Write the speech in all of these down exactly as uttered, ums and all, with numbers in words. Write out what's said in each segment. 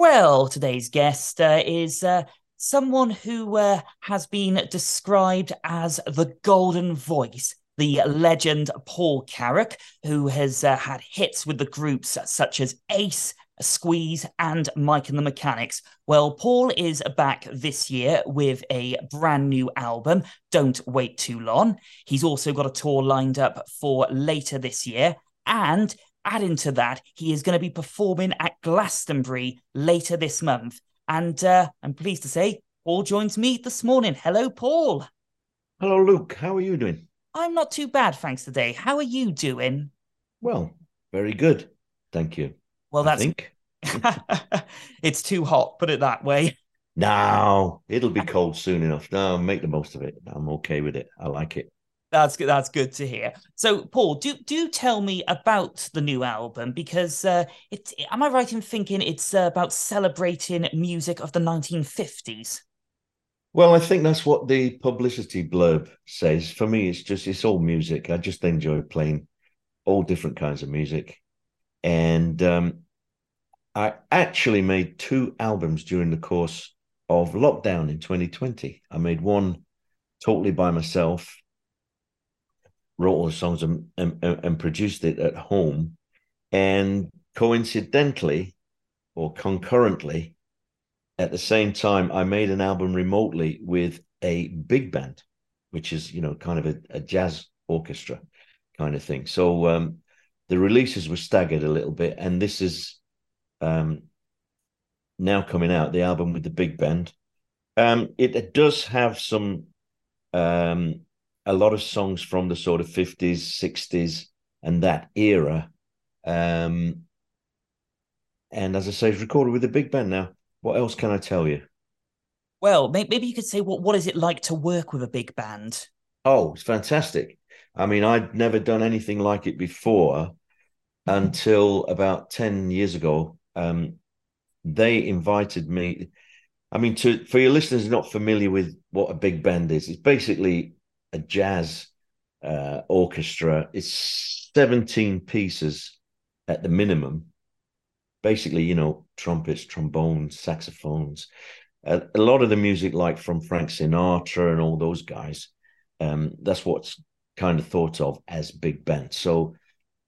Well, today's guest uh, is uh, someone who uh, has been described as the golden voice, the legend Paul Carrack, who has uh, had hits with the groups such as Ace, Squeeze, and Mike and the Mechanics. Well, Paul is back this year with a brand new album, Don't Wait Too Long. He's also got a tour lined up for later this year. And adding to that, he is going to be performing at Glastonbury later this month. And uh, I'm pleased to say, Paul joins me this morning. Hello, Paul. Hello, Luke. How are you doing? I'm not too bad, thanks today. How are you doing? Well, very good. Thank you. Well, I that's think. it's too hot, put it that way. No, it'll be cold soon enough. No, make the most of it. I'm okay with it. I like it. That's good. That's good to hear. So, Paul, do do tell me about the new album because uh, it's. Am I right in thinking it's uh, about celebrating music of the nineteen fifties? Well, I think that's what the publicity blurb says. For me, it's just it's all music. I just enjoy playing all different kinds of music. And um, I actually made two albums during the course of lockdown in twenty twenty. I made one totally by myself, wrote all the songs and, and, and produced it at home. And coincidentally or concurrently, at the same time, I made an album remotely with a big band, which is, you know, kind of a, a jazz orchestra kind of thing. So um, the releases were staggered a little bit. And this is um, now coming out, the album with the big band. Um, it, it does have some, um, a lot of songs from the sort of fifties, sixties, and that era. Um, and as I say, it's recorded with a big band now. What else can I tell you? Well, maybe you could say what what is it like to work with a big band? Oh, it's fantastic. I mean, I'd never done anything like it before until about ten years ago. Um, they invited me. I mean, to for your listeners not familiar with what a big band is, it's basically a jazz uh, orchestra. It's seventeen pieces at the minimum. Basically, you know, trumpets, trombones, saxophones, a, a lot of the music like from Frank Sinatra and all those guys. Um, that's what's kind of thought of as big band. So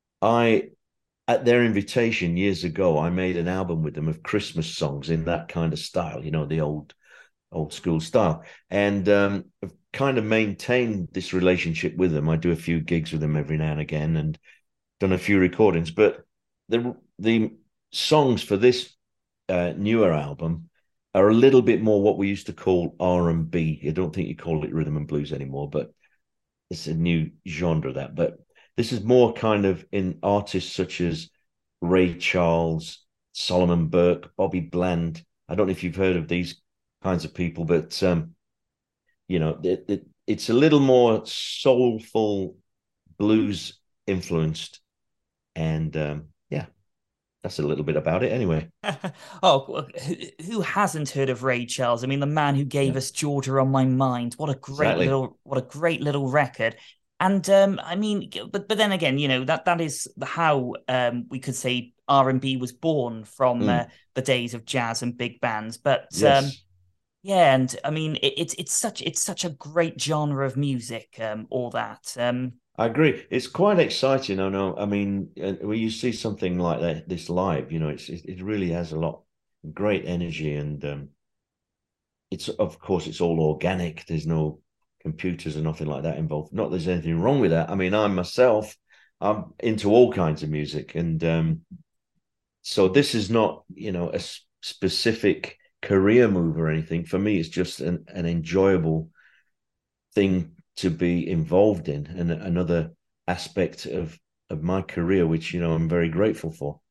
I, at their invitation years ago, I made an album with them of Christmas songs in that kind of style, you know, the old old school style, and um, I've kind of maintained this relationship with them. I do a few gigs with them every now and again, and done a few recordings. But the the songs for this uh, newer album are a little bit more what we used to call R and B. I don't think you call it rhythm and blues anymore, but it's a new genre of that. But this is more kind of in artists such as Ray Charles, Solomon Burke, Bobby Bland. I don't know if you've heard of these kinds of people, but um, you know, it, it, it's a little more soulful, blues influenced, and um, yeah, that's a little bit about it. Anyway, Oh, who, who hasn't heard of Ray Charles? I mean, the man who gave yeah, us Georgia on My Mind. What a great exactly. little, what a great little record. And um, I mean, but but then again, you know that that is how um, we could say R and B was born from uh, Mm, the days of jazz and big bands. But um, yes, yeah, and I mean, it, it's it's such it's such a great genre of music. Um, all that. Um, I agree. It's quite exciting. I know. I mean, uh, when you see something like that, this live, you know, it's it, it really has a lot great energy, and um, it's of course it's all organic. There's no computers or nothing like that involved. Not that there's anything wrong with that. I mean, I myself, I'm into all kinds of music, and um, so this is not, you know, a specific career move or anything. For me, it's just an, an enjoyable thing to be involved in, and another aspect of of my career, which you know I'm very grateful for.